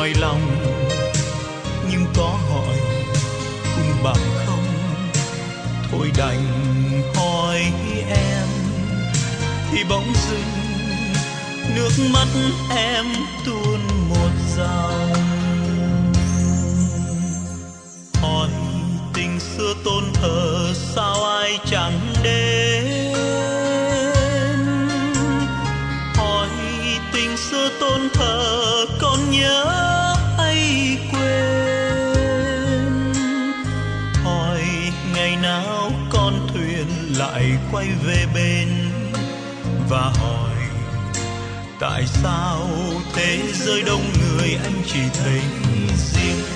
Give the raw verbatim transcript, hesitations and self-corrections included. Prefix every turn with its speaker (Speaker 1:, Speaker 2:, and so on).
Speaker 1: ngoài lòng, nhưng có hỏi cũng bằng không. Thôi đành hỏi em thì bỗng dưng nước mắt em tuôn một dòng. Hỏi tình xưa tôn thờ sao ai chẳng đến, hỏi tình xưa tôn thờ còn nhớ hay quên, hỏi ngày nào con thuyền lại quay về bên, và hỏi tại sao thế giới đông người anh chỉ thấy riêng